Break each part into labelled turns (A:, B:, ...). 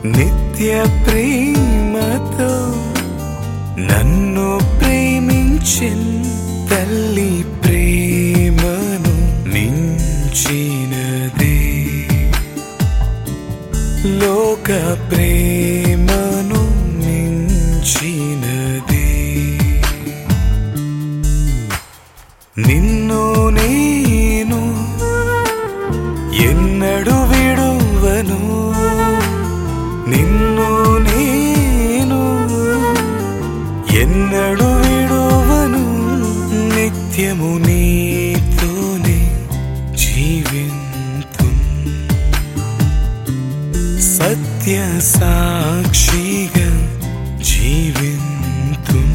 A: నిత్య ప్రేమతో నన్ను ప్రేమించిన్ తల్లి ప్రేమను మించినదే లోక ప్రేమను మించినదే నిన్ను నేను ఎన్నడూ విడువను నిన్ను నేను ఎన్నడూ విడువను నిత్యము నీతోనే జీవింతున్ సత్య సాక్షిగా జీవింతున్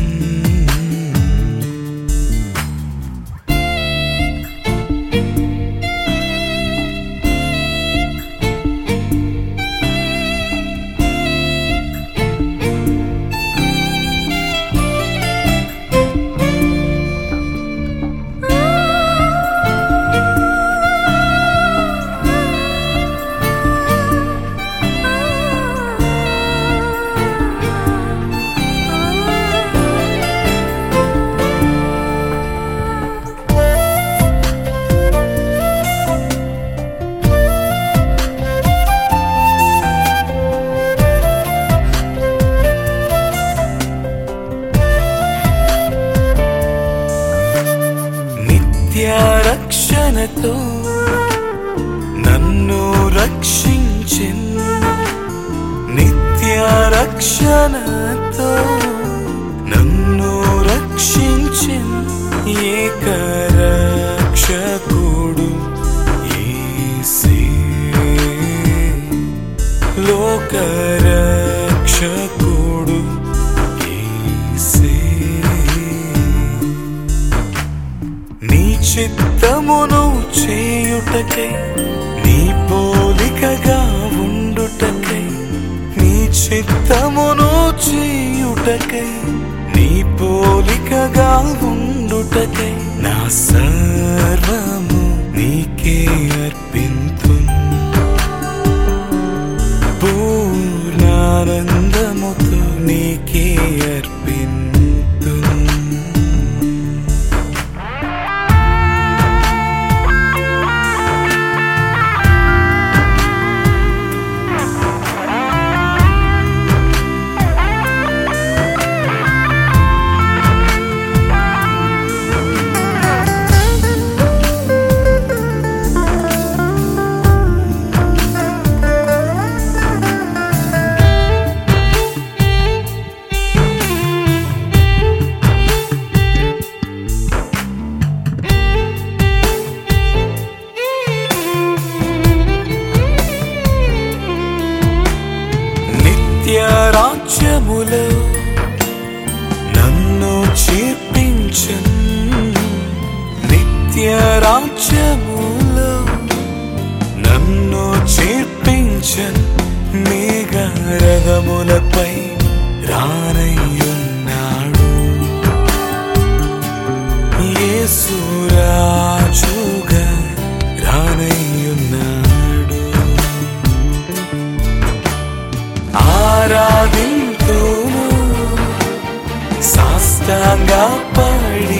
A: రక్షణతో నన్ను రక్షించిన్ నిత్య రక్షణతో నన్ను రక్షించిన్ ఏక రక్షకుడు యేసే లోక రక్షకుడు యేసే నీ చిత్తమును చేయుటకై నీ పోలికగా ఉండుటకై నీ చిత్తమును చేయుటకై నీ పోలికగా ఉండుటకై నా సర్వము నీకే అర్పింతున్ పూర్ణానందముతో నీకే అర్పింతున్ రాజ్యములో నన్ను చేర్పించన్ నిత్య రాజ్యములో నన్ను చేర్పించన్ మేఘరథములపై రానయ్యున్నాడు యేసు రాజుగా రానయ్యున్నాడు ఆరాధింతును సాష్టాంగపడి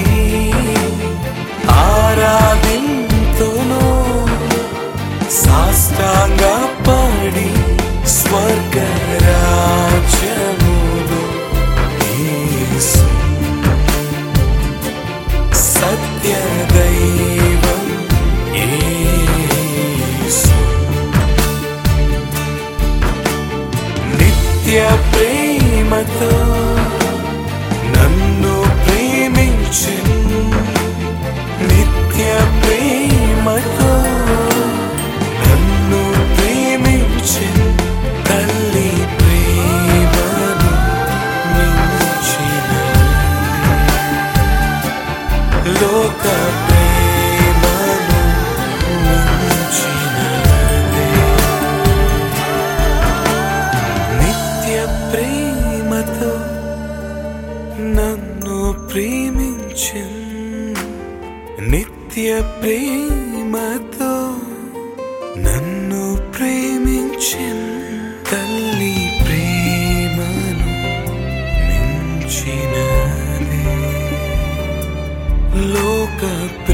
A: ఆరాధింతును సాష్టాంగపడి స్వర్గరాజ్యములో యేసు సత్యదైవం యేసు నిత్య ప్రేమతో నన్ను ప్రేమించిన్ నిత్య ప్రేమతో నన్ను ప్రేమించిన్ తల్లి ప్రేమను మించిన లోక ప్రేమను మించినదే నిత్య ప్రేమతో నన్ను ప్రేమించిన్ నిత్య ప్రేమతో నన్ను ప్రేమించిన్ తల్లి లోక